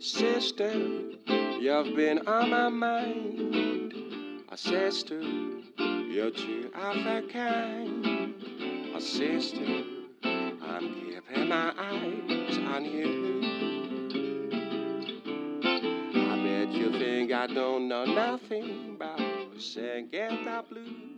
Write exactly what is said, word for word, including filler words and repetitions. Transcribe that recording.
Sister, you've been on my mind. A sister, you're too of a kind. A sister, I'm keeping my eyes on you. I bet you think I don't know nothing about singing the blues.